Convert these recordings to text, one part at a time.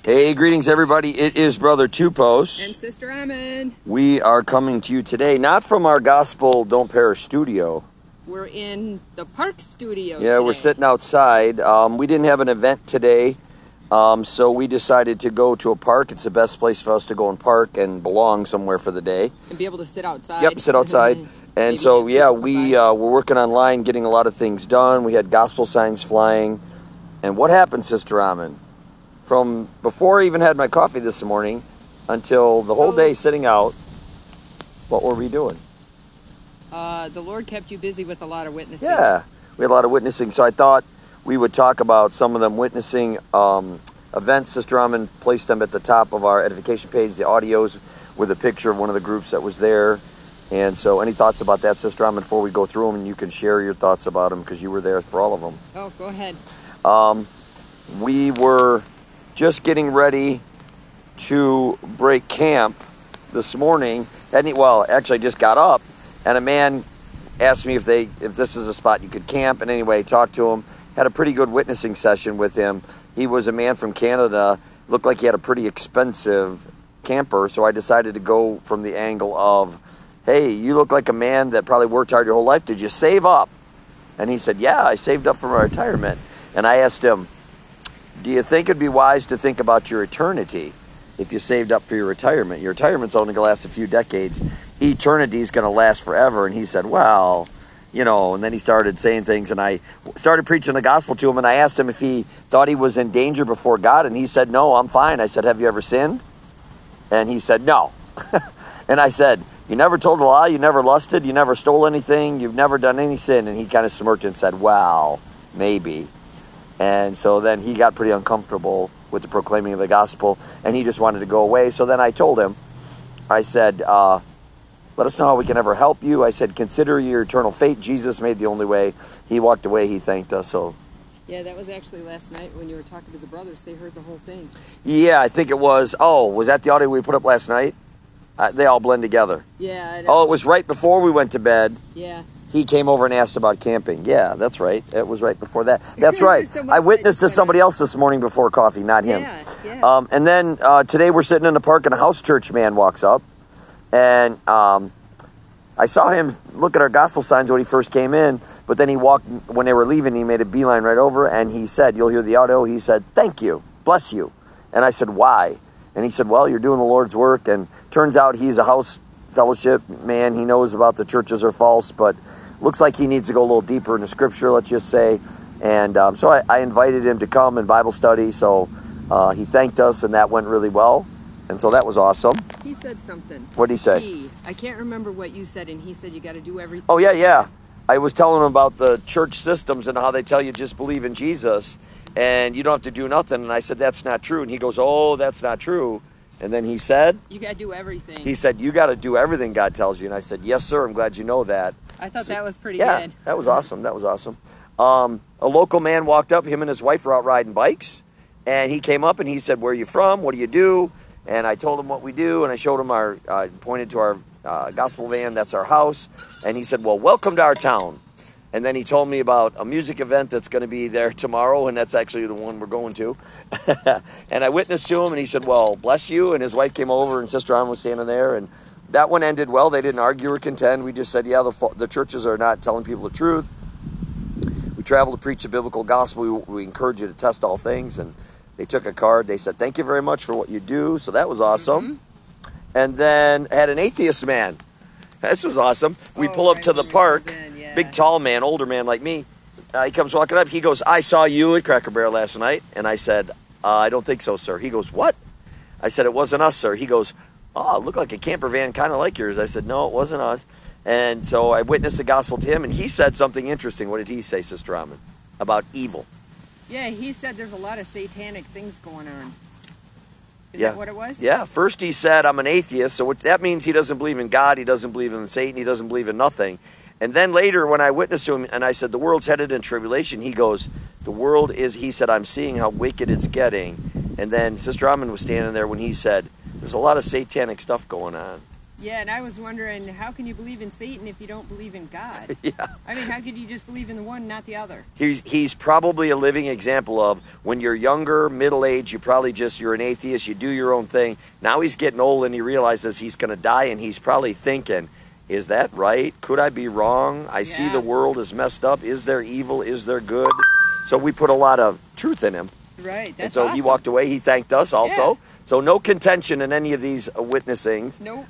Hey, greetings everybody. It is Brother Two Post. And Sister Ammon. We are coming to you today, not from our Gospel Don't Perish studio. We're in the park studio Yeah, today. we're sitting outside. We didn't have an event today, so we decided to go to a park. It's the best place for us to go and park and belong somewhere for the day. And be able to sit outside. Yep, sit outside. And so, yeah, we're working online, getting a lot of things done. We had gospel signs flying. And what happened, Sister Ammon? From before I even had my coffee this morning until the whole day sitting out, what were we doing? The Lord kept you busy with a lot of witnessing. Yeah, we had a lot of witnessing. So I thought we would talk about some of them witnessing events. Sister Ammon placed them at the top of our edification page, the audios with a picture of one of the groups that was there. And so any thoughts about that, Sister Ammon, before we go through them? And you can share your thoughts about them because you were there for all of them. Oh, go ahead. We were just getting ready to break camp this morning. Actually, I just got up, and a man asked me if this is a spot you could camp. And anyway, I talked to him, had a pretty good witnessing session with him. He was a man from Canada, looked like he had a pretty expensive camper, so I decided to go from the angle of, hey, you look like a man that probably worked hard your whole life. Did you save up? And he said, yeah, I saved up for my retirement. And I asked him, do you think it'd be wise to think about your eternity if you saved up for your retirement? Your retirement's only going to last a few decades. Eternity's going to last forever. And he said, well, and then he started saying things, and I started preaching the gospel to him, and I asked him if he thought he was in danger before God, and he said, no, I'm fine. I said, have you ever sinned? And he said, no. And I said, you never told a lie, you never lusted, you never stole anything, you've never done any sin. And he kind of smirked and said, well, maybe. And so then he got pretty uncomfortable with the proclaiming of the gospel, and he just wanted to go away. So then I told him, I said, let us know how we can ever help you. I said, consider your eternal fate. Jesus made the only way. He walked away. He thanked us. So, yeah, that was actually last night when you were talking to the brothers. They heard the whole thing. Yeah, I think it was. Oh, was that the audio we put up last night? They all blend together. Yeah, I know. Oh, it was right before we went to bed. Yeah. He came over and asked about camping. Yeah, that's right. It was right before that. That's right. I witnessed to somebody else this morning before coffee, not him. Yeah. And then today we're sitting in the park, and a house church man walks up. And I saw him look at our gospel signs when he first came in, but then he walked, when they were leaving, he made a beeline right over, and he said, you'll hear the audio, he said, thank you, bless you. And I said, why? And he said, well, you're doing the Lord's work. And turns out he's a house fellowship man. He knows about the churches are false, but looks like he needs to go a little deeper into Scripture, let's just say. And so I invited him to come in Bible study. So he thanked us, and that went really well. And so that was awesome. He said something. What did he say? I can't remember what you said, and he said you got to do everything. Oh, yeah. I was telling him about the church systems and how they tell you just believe in Jesus, and you don't have to do nothing. And I said, that's not true. And he goes, oh, that's not true. And then he said, you got to do everything. He said, you got to do everything God tells you. And I said, yes, sir. I'm glad you know that. I thought that was pretty good. Yeah, that was awesome. A local man walked up. Him and his wife were out riding bikes. And he came up and he said, where are you from? What do you do? And I told him what we do. And I showed him pointed to our gospel van. That's our house. And he said, well, welcome to our town. And then he told me about a music event that's going to be there tomorrow, and that's actually the one we're going to. And I witnessed to him, and he said, well, bless you. And his wife came over, and Sister Ann was standing there, and that one ended well. They didn't argue or contend. We just said, yeah, the churches are not telling people the truth. We travel to preach the biblical gospel. We encourage you to test all things. And they took a card. They said, thank you very much for what you do. So that was awesome. Mm-hmm. And then I had an atheist man. This was awesome. We pull up to the park. Big, tall man, older man like me. He comes walking up. He goes, I saw you at Cracker Barrel last night. And I said, I don't think so, sir. He goes, what? I said, it wasn't us, sir. He goes, oh, it looked like a camper van kind of like yours. I said, no, it wasn't us. And so I witnessed the gospel to him, and he said something interesting. What did he say, Sister Ammon? About evil. Yeah, he said there's a lot of satanic things going on. Is that what it was? Yeah. First he said, I'm an atheist. So that means he doesn't believe in God. He doesn't believe in Satan. He doesn't believe in nothing. And then later when I witnessed to him and I said, the world's headed in tribulation, he goes, he said, I'm seeing how wicked it's getting. And then Sister Ammon was standing there when he said, there's a lot of satanic stuff going on. Yeah, and I was wondering, how can you believe in Satan if you don't believe in God? Yeah. I mean, how could you just believe in the one, not the other? He's probably a living example of when you're younger, middle-aged, you're an atheist, you do your own thing. Now he's getting old and he realizes he's going to die, and he's probably thinking, is that right? Could I be wrong? I see the world is messed up. Is there evil? Is there good? So we put a lot of truth in him. Right, that's and so awesome. He walked away. He thanked us also. Yeah. So no contention in any of these witnessings. Nope.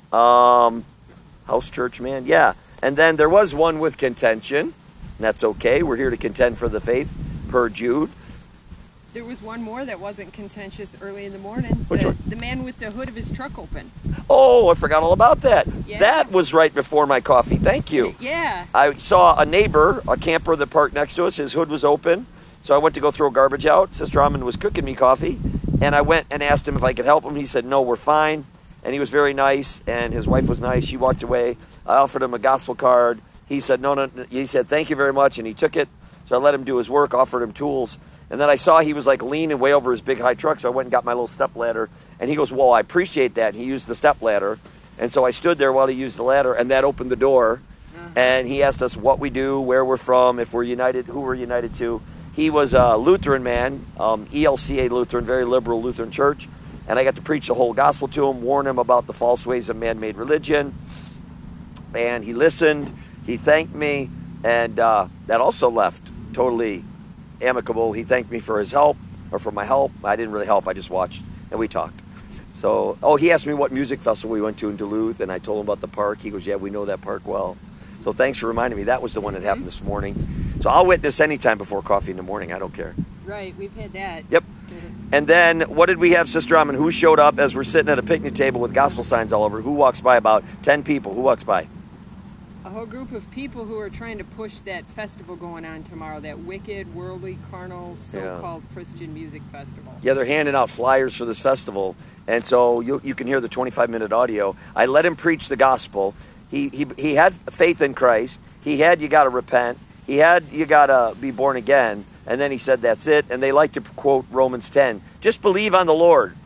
House church, man. Yeah. And then there was one with contention. And that's okay. We're here to contend for the faith, per Jude. There was one more that wasn't contentious early in the morning. Which one? The man with the hood of his truck open. Oh, I forgot all about that. Yeah. That was right before my coffee. Thank you. Yeah. I saw a neighbor, a camper that parked next to us. His hood was open. So I went to go throw garbage out. Sister Almond was cooking me coffee. And I went and asked him if I could help him. He said, no, we're fine. And he was very nice. And his wife was nice. She walked away. I offered him a gospel card. He said, no. He said, thank you very much. And he took it. So I let him do his work, offered him tools. And then I saw he was like leaning way over his big high truck. So I went and got my little step ladder. And he goes, well, I appreciate that. And he used the step ladder. And so I stood there while he used the ladder. And that opened the door. And he asked us what we do, where we're from, if we're united, who we're united to. He was a Lutheran man, ELCA Lutheran, very liberal Lutheran church. And I got to preach the whole gospel to him, warn him about the false ways of man-made religion. And he listened. He thanked me. And that also left totally amicable. He thanked me for his help, or for my help. I didn't really help. I just watched, and we talked. So, he asked me what music festival we went to in Duluth, and I told him about the park. He goes, yeah, we know that park well. So thanks for reminding me. That was the one that happened this morning. So I'll witness anytime before coffee in the morning. I don't care. Right, we've had that. Yep. And then what did we have, Sister Almond? Who showed up as we're sitting at a picnic table with gospel signs all over? Who walks by? About 10 people. Who walks by? A whole group of people who are trying to push that festival going on tomorrow, that wicked, worldly, carnal, so-called Christian music festival. Yeah, they're handing out flyers for this festival. And so you can hear the 25-minute audio. I let him preach the gospel. He had faith in Christ. He had, you got to repent. He had, you got to be born again. And then he said, that's it. And they like to quote Romans 10. Just believe on the Lord.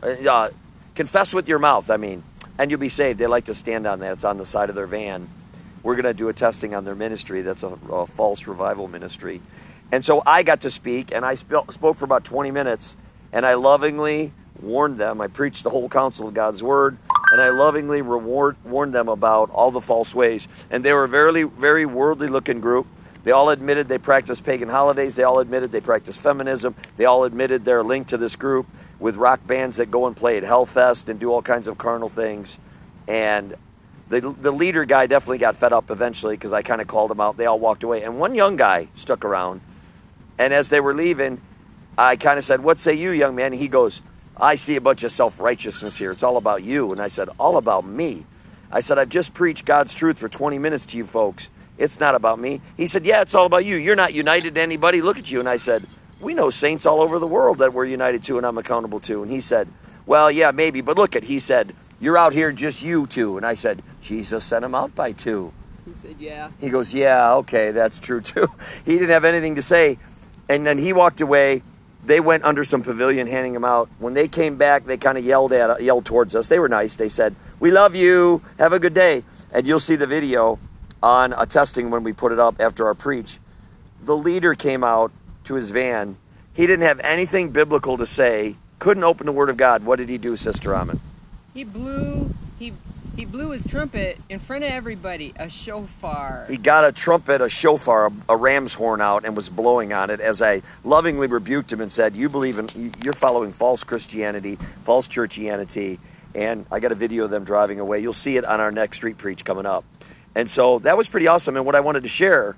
Confess with your mouth, and you'll be saved. They like to stand on that. It's on the side of their van. We're going to do a testing on their ministry. That's a false revival ministry. And so I got to speak, and I spoke for about 20 minutes. And I lovingly warned them. I preached the whole counsel of God's word. And I lovingly warned them about all the false ways. And they were a very, very worldly-looking group. They all admitted they practiced pagan holidays. They all admitted they practiced feminism. They all admitted they're linked to this group with rock bands that go and play at Hellfest and do all kinds of carnal things. And the leader guy definitely got fed up eventually because I kind of called him out. They all walked away. And one young guy stuck around. And as they were leaving, I kind of said, what say you, young man? And he goes, I see a bunch of self-righteousness here. It's all about you. And I said, all about me? I said, I've just preached God's truth for 20 minutes to you folks. It's not about me. He said, yeah, it's all about you. You're not united to anybody. Look at you. And I said, we know saints all over the world that we're united to and I'm accountable to. And he said, well, yeah, maybe. But look he said, you're out here just you two. And I said, Jesus sent him out by two. He said, yeah. He goes, yeah, okay, that's true too. He didn't have anything to say. And then he walked away. They went under some pavilion handing him out. When they came back, they kind of yelled towards us. They were nice. They said, we love you. Have a good day. And you'll see the video on a testing when we put it up after our preach. The leader came out to his van. He didn't have anything biblical to say. Couldn't open the Word of God. What did he do, Sister Almond? He blew his trumpet in front of everybody, a shofar. He got a trumpet, a shofar, a ram's horn out and was blowing on it as I lovingly rebuked him and said, you're following false Christianity, false churchianity. And I got a video of them driving away. You'll see it on our next street preach coming up. And so that was pretty awesome. And what I wanted to share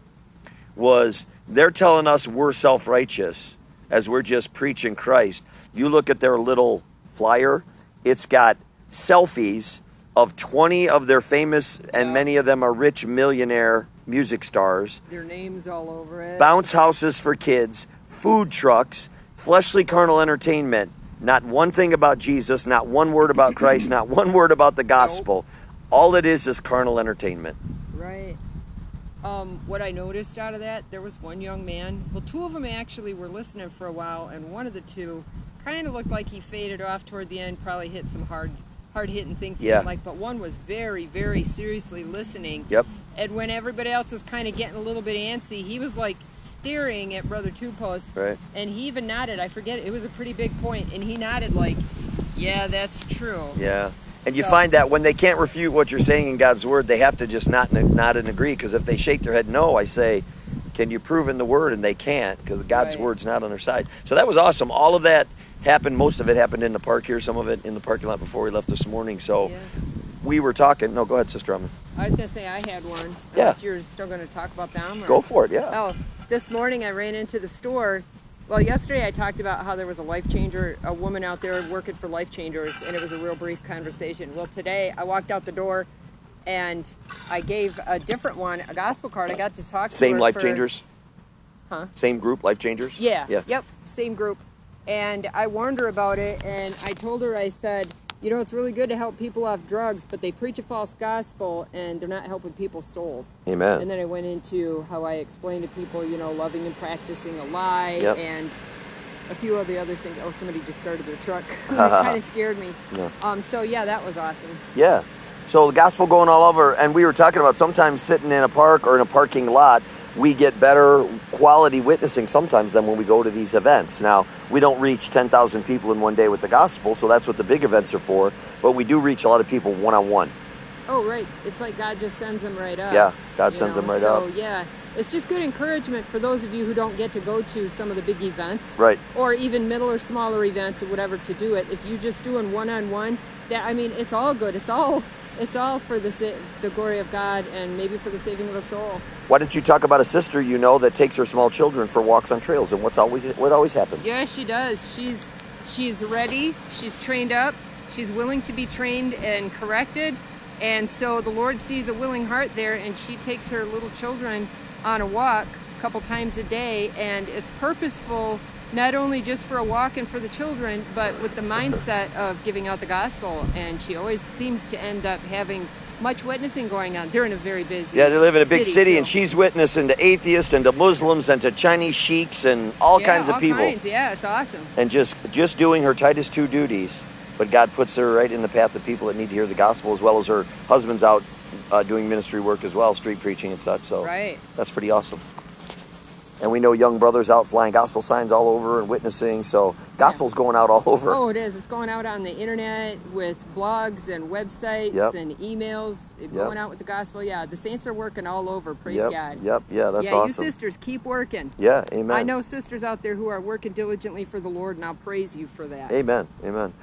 was they're telling us we're self-righteous as we're just preaching Christ. You look at their little flyer, it's got selfies of 20 of their famous, and many of them are rich millionaire music stars. Their names all over it. Bounce houses for kids, food trucks, fleshly carnal entertainment. Not one thing about Jesus, not one word about Christ, not one word about the gospel. Nope. All it is carnal entertainment. Right. What I noticed out of that, there was one young man. Well, two of them actually were listening for a while, and one of the two kind of looked like he faded off toward the end, probably hit some hard hard-hitting things he Yeah. didn't like, but one was very, very seriously listening. Yep. And when everybody else was kind of getting a little bit antsy, he was like staring at Brother Two Post. Right. And he even nodded. I forget, it was a pretty big point, and he nodded like, yeah, that's true. Yeah. And you So- find that when they can't refute what you're saying in God's word, they have to just nod and agree. Because if they shake their head no, I say, can you prove in the word? And they can't, because God's Right. word's not on their side. So that was awesome. All of that happened. Most of it happened in the park here. Some of it in the parking lot before we left this morning. So Yeah. we were talking. No, go ahead, Sister Drummond. I was going to say I had one. Yeah. Unless you're still going to talk about them. Or... Go for it, yeah. Oh, this morning I ran into the store. Well, yesterday I talked about how there was a Life Changer, a woman out there working for Life Changers, and it was a real brief conversation. Well, today I walked out the door and I gave a different one, a gospel card. I got to talk to Same her Life for- Changers? Huh? Same group, Life Changers? Yeah. Yeah. Yep. Same group. And I warned her about it, and I told her, I said, you know, it's really good to help people off drugs, but they preach a false gospel, and they're not helping people's souls. Amen. And then I went into how I explained to people, you know, loving and practicing a lie, Yep. and a few of the other things. Oh, somebody just started their truck. It kind of scared me. Yeah. So, yeah, that was awesome. Yeah. So the gospel going all over, and we were talking about sometimes sitting in a park or in a parking lot, we get better quality witnessing sometimes than when we go to these events. Now, we don't reach 10,000 people in one day with the gospel, so that's what the big events are for, but we do reach a lot of people one-on-one. Oh, right. It's like God just sends them right up. Yeah, God you sends know? them right up. So, yeah, it's just good encouragement for those of you who don't get to go to some of the big events. Right. Or even middle or smaller events or whatever to do it. If you're just doing one-on-one, that, I mean, it's all good. It's all for the glory of God and maybe for the saving of a soul. Why don't you talk about a sister you know that takes her small children for walks on trails, and what always happens? Yeah, she does. She's ready. She's trained up. She's willing to be trained and corrected. And so the Lord sees a willing heart there, and she takes her little children on a walk a couple times a day, and it's purposeful, not only just for a walk and for the children, but with the mindset of giving out the gospel. And she always seems to end up having much witnessing going on. They're in a very busy Yeah, they live in a big city, too. and she's witnessing to atheists and to Muslims and to Chinese sheiks and all kinds of people. Kinds. Yeah, it's awesome. And just doing her Titus 2 duties. But God puts her right in the path of people that need to hear the gospel, as well as her husband's out doing ministry work as well, street preaching and such. So Right. that's pretty awesome. And we know young brothers out flying gospel signs all over and witnessing. So gospel's going out all over. Oh, it is. It's going out on the internet with blogs and websites Yep. and emails. It's going out with the gospel. Yeah, the saints are working all over. Praise Yep, God. yep, yeah, that's yeah, awesome. you sisters, keep working. Yeah, amen. I know sisters out there who are working diligently for the Lord, and I'll praise you for that. Amen, amen.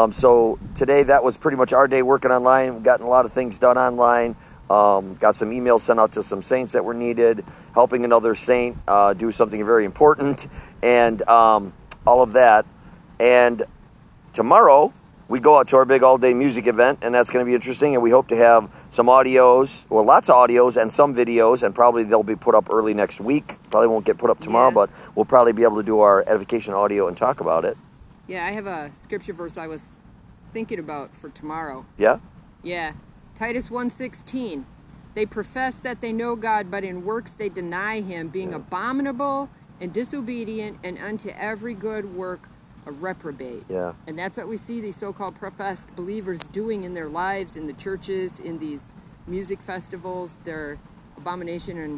So today that was pretty much our day working online. We've gotten a lot of things done online. Got some emails sent out to some saints that were needed, helping another saint do something very important, and all of that. And tomorrow we go out to our big all-day music event, and that's going to be interesting. And we hope to have some audios, well, lots of audios and some videos, and probably they'll be put up early next week. Probably won't get put up tomorrow, Yeah. but we'll probably be able to do our edification audio and talk about it. Yeah, I have a scripture verse I was thinking about for tomorrow. Yeah? Yeah, Titus 1:16. They profess that they know God, but in works they deny him, being abominable and disobedient, and unto every good work a reprobate. Yeah. And that's what we see these so-called professed believers doing in their lives, in the churches, in these music festivals. They're abomination and,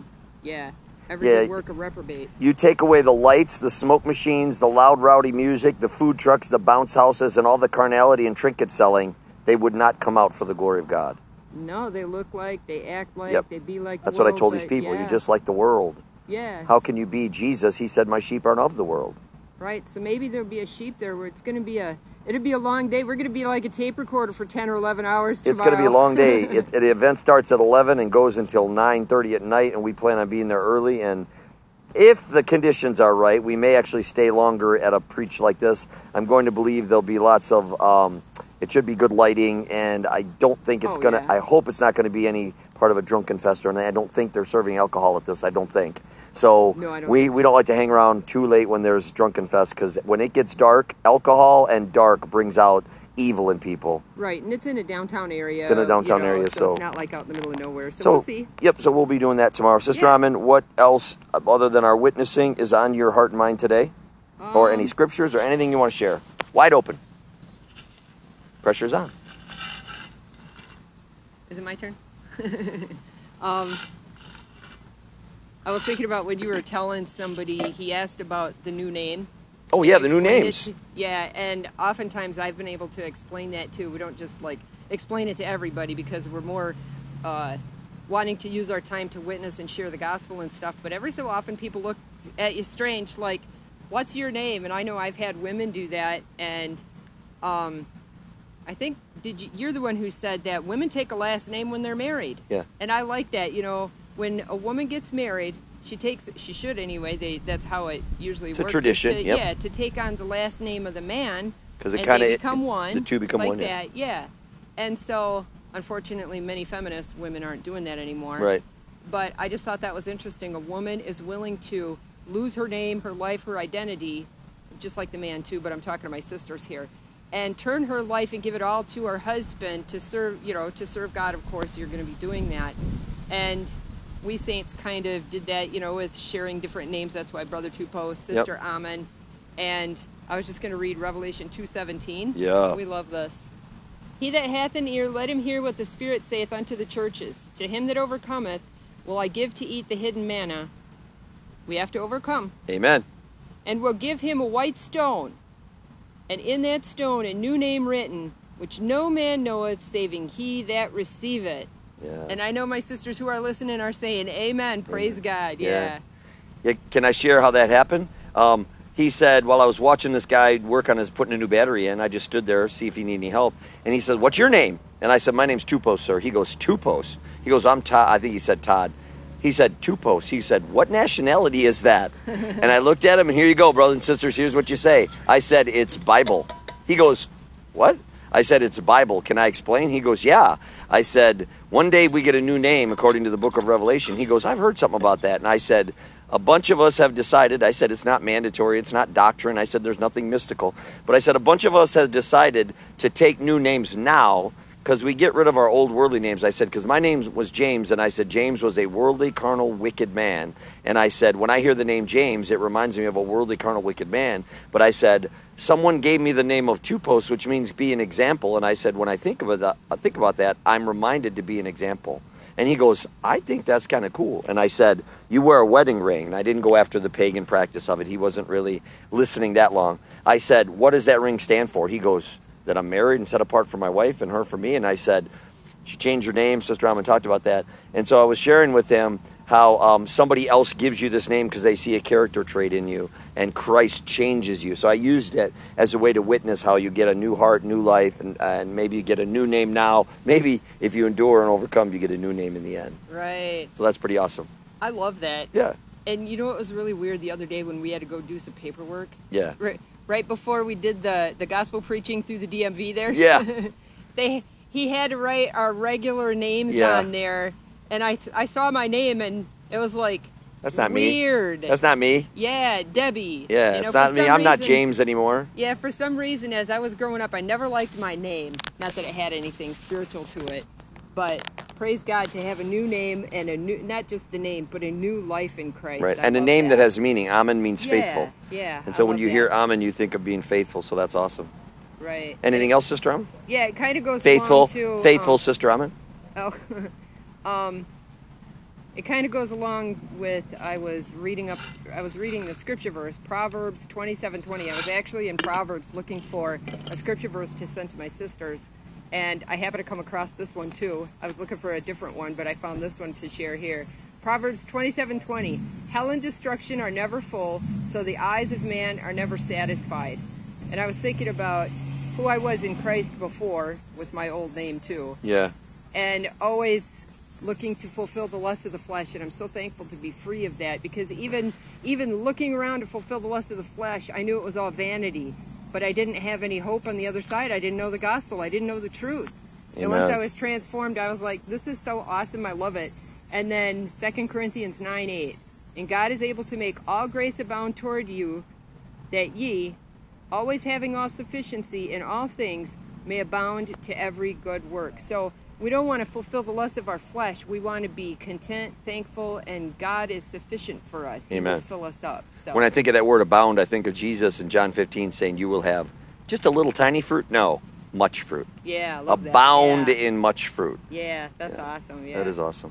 every Yeah. good work a reprobate. You take away the lights, the smoke machines, the loud, rowdy music, the food trucks, the bounce houses, and all the carnality and trinket selling, they would not come out for the glory of God. No, they look like, they act like, Yep. they be like That's the what I world, told these but people. yeah. You're just like the world. Yeah. How can you be Jesus? He said, my sheep aren't of the world. Right, so maybe there'll be a sheep there where it'll be a long day. We're going to be like a tape recorder for 10 or 11 hours tomorrow. It's going to be a long day. The event starts at 11 and goes until 9:30 at night, and we plan on being there early. And if the conditions are right, we may actually stay longer at a preach like this. I'm going to believe there'll be lots of, it should be good lighting, and I don't think it's going to, yeah. I hope it's not going to be any part of a drunken fest, and I don't think they're serving alcohol at this, I don't think. So No, I don't we think so. don't like to hang around too late when there's drunken fest, because when it gets dark, alcohol and dark brings out evil in people. Right, and it's in a downtown area. It's in a downtown area, so so it's not like out in the middle of nowhere. So we'll see. Yep, so we'll be doing that tomorrow. Sister Yeah. Amin, what else other than our witnessing is on your heart and mind today? Or any scriptures or anything you want to share? Wide open. Pressure's on. Is it my turn? I was thinking about when you were telling somebody, he asked about the new name. Oh, yeah, the new names. Yeah, and oftentimes I've been able to explain that too. We don't just like explain it to everybody because we're more wanting to use our time to witness and share the gospel and stuff. But every so often people look at you strange, like, what's your name? And I know I've had women do that. And I think you're the one who said that women take a last name when they're married. Yeah. And I like that. You know, when a woman gets married, she should anyway. That's how it usually works. It's a tradition. Yep. Yeah, to take on the last name of the man. Because it kind of become one. The two become like one. That, yeah. And so, unfortunately, many feminist women aren't doing that anymore. Right. But I just thought that was interesting. A woman is willing to lose her name, her life, her identity, just like the man too. But I'm talking to my sisters here, and turn her life and give it all to her husband to serve. You know, to serve God. Of course, you're going to be doing that, and we saints kind of did that, you know, with sharing different names. That's why Brother Tupos, Sister Amen. And I was just going to read Revelation 2:17. Yeah. We love this. He that hath an ear, let him hear what the Spirit saith unto the churches. To him that overcometh will I give to eat the hidden manna. We have to overcome. Amen. And will give him a white stone, and in that stone a new name written, which no man knoweth, saving he that receiveth. Yeah. And I know my sisters who are listening are saying, amen, praise God, Yeah. Can I share how that happened? He said, while I was watching this guy work on his putting a new battery in, I just stood there, see if he needed any help. And he said, what's your name? And I said, my name's Tupos, sir. He goes, Tupos? He goes, I'm Todd. I think he said Todd. He said, Tupos. He said, what nationality is that? And I looked at him, and here you go, brothers and sisters. Here's what you say. I said, it's Bible. He goes, what? I said, it's Bible. Can I explain? He goes, yeah. I said, one day we get a new name according to the book of Revelation. He goes, I've heard something about that. And I said, a bunch of us have decided, I said, it's not mandatory, it's not doctrine. I said, there's nothing mystical. But I said, a bunch of us have decided to take new names now because we get rid of our old worldly names. I said, because my name was James, and I said, James was a worldly, carnal, wicked man. And I said, when I hear the name James, it reminds me of a worldly, carnal, wicked man. But I said, someone gave me the name of Tupos, which means be an example. And I said, when I think about that, I'm reminded to be an example. And he goes, I think that's kind of cool. And I said, you wear a wedding ring. And I didn't go after the pagan practice of it. He wasn't really listening that long. I said, what does that ring stand for? He goes, that I'm married and set apart for my wife and her for me. And I said, she changed her name. Sister Alma talked about that. And so I was sharing with him how somebody else gives you this name because they see a character trait in you, and Christ changes you. So I used it as a way to witness how you get a new heart, new life, and maybe you get a new name now. Maybe if you endure and overcome, you get a new name in the end. Right. So that's pretty awesome. I love that. Yeah. And you know what was really weird the other day when we had to go do some paperwork? Yeah. Right before we did the gospel preaching through the DMV there. Yeah. He had to write our regular names on there, and I saw my name, and it was like, that's not weird. Me. That's not me. Yeah, Debbie. Yeah, it's not me. I'm not James anymore. Yeah, for some reason, as I was growing up, I never liked my name. Not that it had anything spiritual to it, but praise God to have a new name and a new, not just the name, but a new life in Christ. Right, and a name that has meaning. Amen means faithful. Yeah. And so when you hear Amen, you think of being faithful. So that's awesome. Right. Anything else, Sister Amen? Yeah, it kind of goes faithful, along to... Faithful, Sister Amen? It kind of goes along with, I was reading the scripture verse, Proverbs 27:20. I was actually in Proverbs looking for a scripture verse to send to my sisters, and I happened to come across this one too. I was looking for a different one, but I found this one to share here. Proverbs 27:20. Hell and destruction are never full, so the eyes of man are never satisfied. And I was thinking about who I was in Christ before with my old name too. Yeah. And always looking to fulfill the lust of the flesh, and I'm so thankful to be free of that, because even looking around to fulfill the lust of the flesh, I knew it was all vanity, but I didn't have any hope on the other side. I didn't know the gospel. I didn't know the truth. Amen. And once I was transformed, I was like, this is so awesome. I love it. And then 2 Corinthians 9:8, and God is able to make all grace abound toward you, that ye, always having all sufficiency in all things, may abound to every good work. So we don't want to fulfill the lust of our flesh. We want to be content, thankful, and God is sufficient for us. He will fill us up. So when I think of that word abound, I think of Jesus in John 15 saying, you will have just a little tiny fruit? No, much fruit. Yeah, I love that. Abound Yeah. in much fruit. Yeah, that's awesome. Yeah. That is awesome.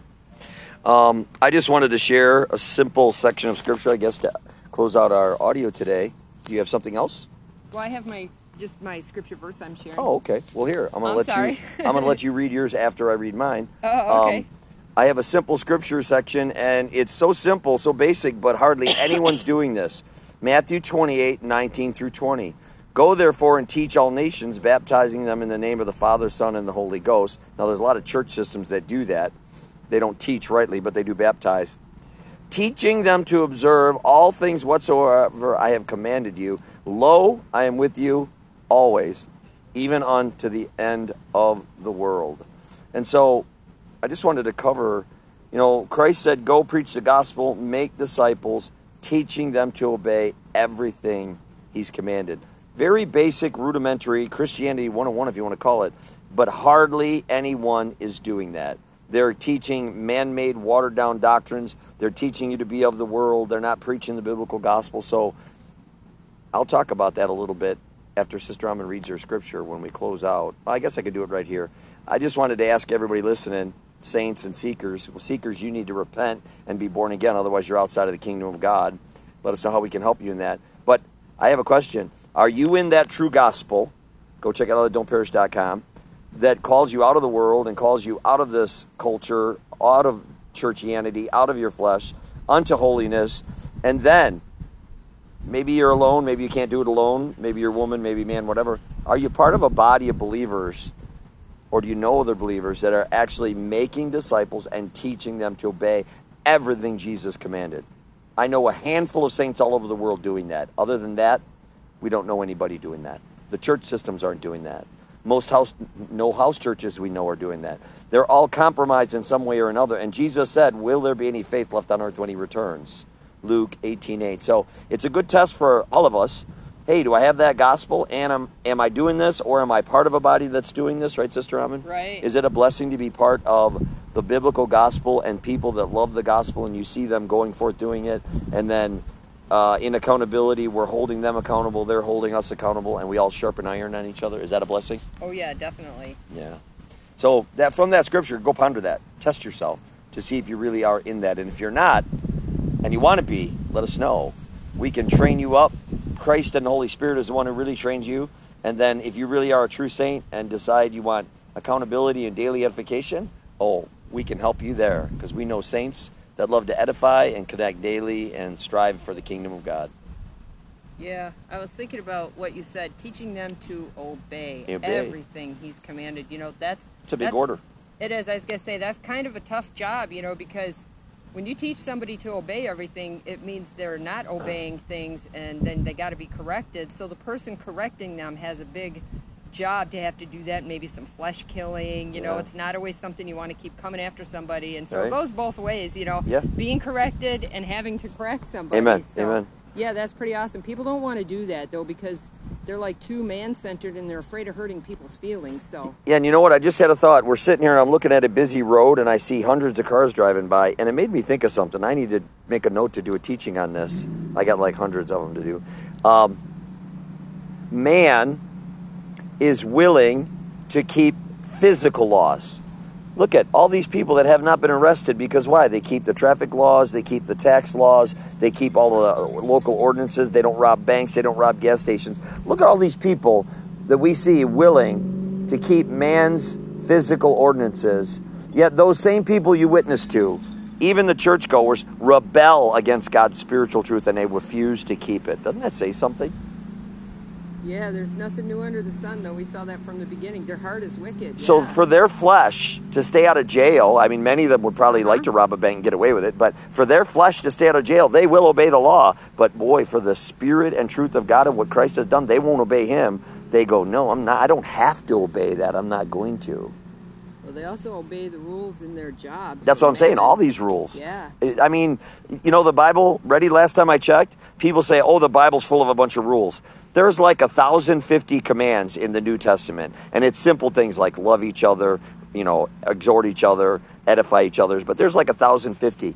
I just wanted to share a simple section of scripture, I guess, to close out our audio today. Do you have something else? Well, I have my scripture verse I'm sharing. Oh, okay. Well, here, I'm I'm sorry. you. I'm gonna let you read yours after I read mine. Oh, okay. I have a simple scripture section, and it's so simple, so basic, but hardly anyone's doing this. Matthew 28:19-20. Go therefore and teach all nations, baptizing them in the name of the Father, Son, and the Holy Ghost. Now, there's a lot of church systems that do that. They don't teach rightly, but they do baptize. Teaching them to observe all things whatsoever I have commanded you. Lo, I am with you always, even unto the end of the world. And so I just wanted to cover, Christ said, go preach the gospel, make disciples, teaching them to obey everything he's commanded. Very basic, rudimentary Christianity 101, if you want to call it, but hardly anyone is doing that. They're teaching man-made, watered-down doctrines. They're teaching you to be of the world. They're not preaching the biblical gospel. So I'll talk about that a little bit after Sister Amon reads her scripture when we close out. I guess I could do it right here. I just wanted to ask everybody listening, saints and seekers. Well, seekers, you need to repent and be born again. Otherwise, you're outside of the kingdom of God. Let us know how we can help you in that. But I have a question. Are you in that true gospel? Go check it out at don'tperish.com. That calls you out of the world and calls you out of this culture, out of churchianity, out of your flesh, unto holiness. And then, maybe you're alone, maybe you can't do it alone, maybe you're a woman, maybe man, whatever. Are you part of a body of believers, or do you know other believers that are actually making disciples and teaching them to obey everything Jesus commanded? I know a handful of saints all over the world doing that. Other than that, we don't know anybody doing that. The church systems aren't doing that. No house churches we know are doing that. They're all compromised in some way or another. And Jesus said, will there be any faith left on earth when he returns? Luke 18:8. So it's a good test for all of us. Hey, do I have that gospel? And am I doing this, or am I part of a body that's doing this? Right, Sister Amon? Right. Is it a blessing to be part of the biblical gospel and people that love the gospel, and you see them going forth doing it? And then in accountability, we're holding them accountable, they're holding us accountable, and we all sharpen iron on each other. Is that a blessing? Oh, yeah, definitely. Yeah. So from that scripture, go ponder that. Test yourself to see if you really are in that. And if you're not, and you want to be, let us know. We can train you up. Christ and the Holy Spirit is the one who really trains you. And then if you really are a true saint and decide you want accountability and daily edification, we can help you there, because we know saints that love to edify and connect daily and strive for the kingdom of God. Yeah, I was thinking about what you said, teaching them to obey everything he's commanded. It's a big order. It is. I was going to say, that's kind of a tough job, because when you teach somebody to obey everything, it means they're not obeying things, and then they got to be corrected. So the person correcting them has a big job to have to do that, maybe some flesh killing. It's not always something you want to keep coming after somebody, and so It goes both ways, being corrected and having to correct somebody. Amen. So, Amen. Yeah, that's pretty awesome. People don't want to do that, though, because they're like too man-centered and they're afraid of hurting people's feelings. So yeah, and you know what? I just had a thought. We're sitting here and I'm looking at a busy road and I see hundreds of cars driving by, and it made me think of something. I need to make a note to do a teaching on this. I got like hundreds of them to do. Man is willing to keep physical laws. Look at all these people that have not been arrested because why? They keep the traffic laws, they keep the tax laws, they keep all the local ordinances, they don't rob banks, they don't rob gas stations. Look at all these people that we see willing to keep man's physical ordinances, yet those same people you witness to, even the churchgoers, rebel against God's spiritual truth and they refuse to keep it. Doesn't that say something? Yeah, there's nothing new under the sun, though. We saw that from the beginning. Their heart is wicked. So for their flesh to stay out of jail, I mean, many of them would probably like to rob a bank and get away with it, but for their flesh to stay out of jail, they will obey the law. But boy, for the spirit and truth of God and what Christ has done, they won't obey him. They go, no, I'm not. I don't have to obey that. I'm not going to. Well, they also obey the rules in their jobs. That's what I'm saying, all these rules. Yeah. I mean, the Bible, ready, last time I checked, people say, the Bible's full of a bunch of rules. There's like 1,050 commands in the New Testament, and it's simple things like love each other, exhort each other, edify each other, but there's like 1,050.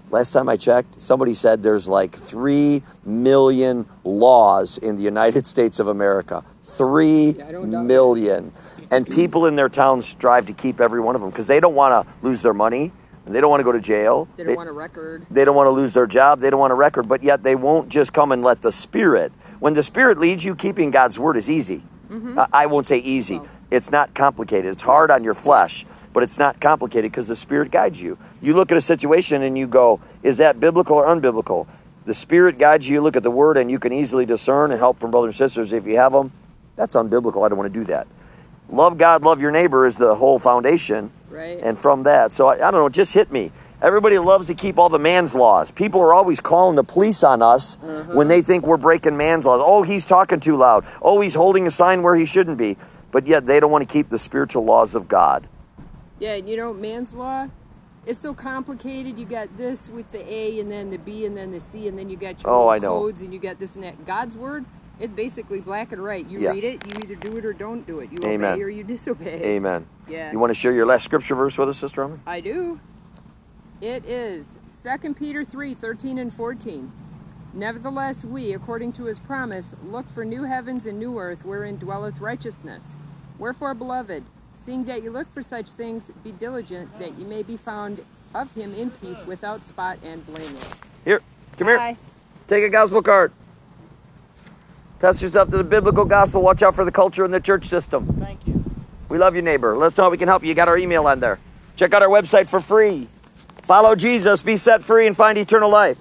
Last time I checked, somebody said there's like 3 million laws in the United States of America. 3 million. And people in their towns strive to keep every one of them because they don't want to lose their money. They don't want to go to jail. They don't want a record. They don't want to lose their job. They don't want a record. But yet they won't just come and let the Spirit. When the Spirit leads you, keeping God's word is easy. I won't say easy. Well, it's not complicated. It's hard on your flesh, but it's not complicated because the Spirit guides you. You look at a situation and you go, is that biblical or unbiblical? The Spirit guides you. You look at the word and you can easily discern and help from brothers and sisters if you have them. That's unbiblical. I don't want to do that. Love God, love your neighbor is the whole foundation. Right. And from that, so I don't know, it just hit me. Everybody loves to keep all the man's laws. People are always calling the police on us when they think we're breaking man's laws. Oh, he's talking too loud. Oh, he's holding a sign where he shouldn't be. But yet they don't want to keep the spiritual laws of God. Yeah, you know, man's law, it's so complicated. You got this with the A and then the B and then the C and then you got your codes and you got this and that. God's word, it's basically black and white. You read it, you either do it or don't do it. You obey or you disobey. Amen. Yeah. You want to share your last scripture verse with us, Sister Armin? I do. It is 2 Peter 3, 13 and 14. Nevertheless, we, according to his promise, look for new heavens and new earth wherein dwelleth righteousness. Wherefore, beloved, seeing that you look for such things, be diligent that you may be found of him in peace, without spot and blameless. Here, come here. Take a gospel card. Test yourself to the biblical gospel. Watch out for the culture and the church system. Thank you. We love you, neighbor. Let us know how we can help you. You got our email on there. Check out our website for free. Follow Jesus, be set free, and find eternal life.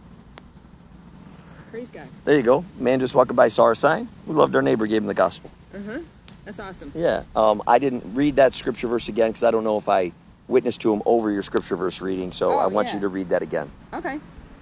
Praise God. There you go. Man just walking by saw our sign. We loved our neighbor, gave him the gospel. That's awesome. Yeah. I didn't read that scripture verse again because I don't know if I witnessed to him over your scripture verse reading. So I want you to read that again. Okay.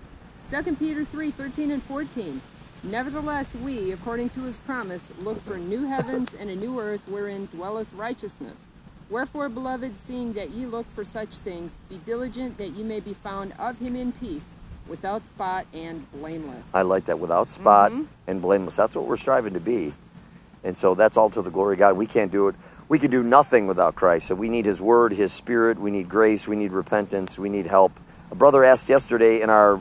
2 Peter 3, 13 and 14. Nevertheless, we, according to his promise, look for new heavens and a new earth wherein dwelleth righteousness. Wherefore, beloved, seeing that ye look for such things, be diligent that ye may be found of him in peace, without spot and blameless. I like that, without spot and blameless. That's what we're striving to be. And so that's all to the glory of God. We can't do it. We can do nothing without Christ. So we need his word, his spirit. We need grace. We need repentance. We need help. A brother asked yesterday in our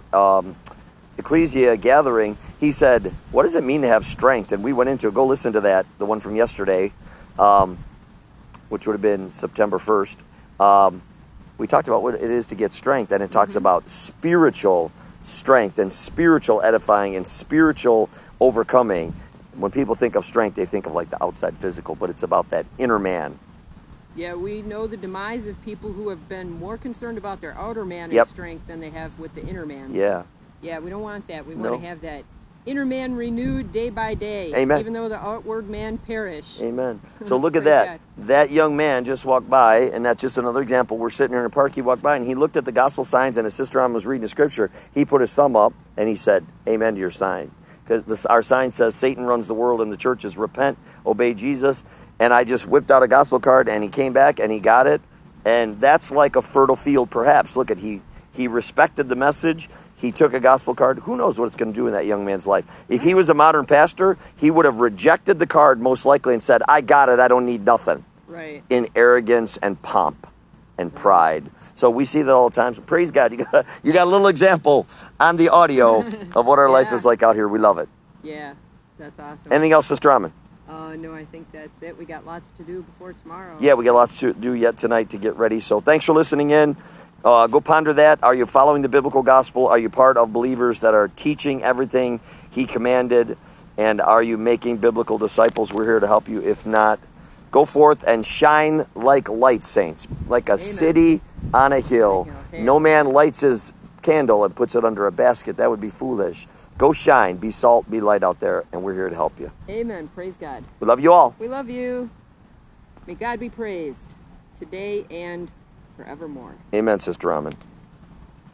Ecclesia gathering, he said, what does it mean to have strength? And we went into it. Go listen to that, the one from yesterday, which would have been September 1st. We talked about what it is to get strength, and it talks about spiritual strength and spiritual edifying and spiritual overcoming. When people think of strength, they think of like the outside physical, but it's about that inner man. Yeah, we know the demise of people who have been more concerned about their outer man and strength than they have with the inner man. Yeah. Yeah, we don't want that. We want to have that inner man renewed day by day. Amen. Even though the outward man perish. Amen. So look at that. God. That young man just walked by, and that's just another example. We're sitting here in a park. He walked by, and he looked at the gospel signs, and his sister Ann was reading the scripture. He put his thumb up, and he said, amen to your sign. Because our sign says Satan runs the world, and the church is repent, obey Jesus. And I just whipped out a gospel card, and he came back, and he got it. And that's like a fertile field, perhaps. Look at, he respected the message. He took a gospel card. Who knows what it's going to do in that young man's life? If he was a modern pastor, he would have rejected the card most likely and said, I got it, I don't need nothing. Right. In arrogance and pomp and pride. So we see that all the time. So praise God. You got a little example on the audio of what our life is like out here. We love it. Yeah, that's awesome. Anything else, Sister Raman? No, I think that's it. We got lots to do before tomorrow. Yeah, we got lots to do yet tonight to get ready. So thanks for listening in. Go ponder that. Are you following the biblical gospel? Are you part of believers that are teaching everything he commanded? And are you making biblical disciples? We're here to help you. If not, go forth and shine like light, saints, like a city on a hill. No man lights his candle and puts it under a basket. That would be foolish. Go shine, be salt, be light out there, and we're here to help you. Amen. Praise God. We love you all. We love you. May God be praised today and forevermore. Amen, Sister Raman.